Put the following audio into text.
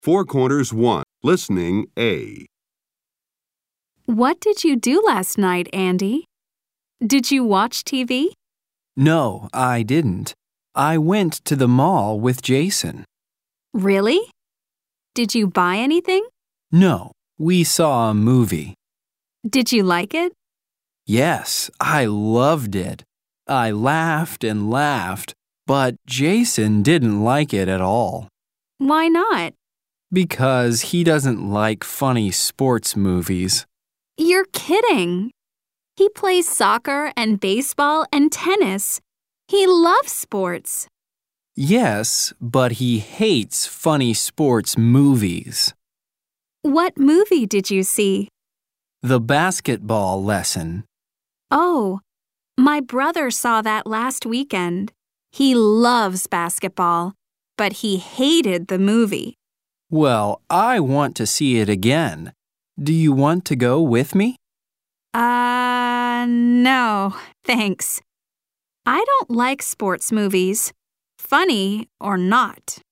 Four Corners 1. Listening A. What did you do last night, Andy? Did you watch TV? No, I didn't. I went to the mall with Jason. Really? Did you buy anything? No, we saw a movie. Did you like it? Yes, I loved it. I laughed and laughed, but Jason didn't like it at all. Why not? Because he doesn't like funny sports movies. You're kidding. He plays soccer and baseball and tennis. He loves sports. Yes, but he hates funny sports movies. What movie did you see? The basketball lesson. Oh, my brother saw that last weekend. He loves basketball, but he hated the movie. Well, I want to see it again. Do you want to go with me? No, thanks. I don't like sports movies, funny or not.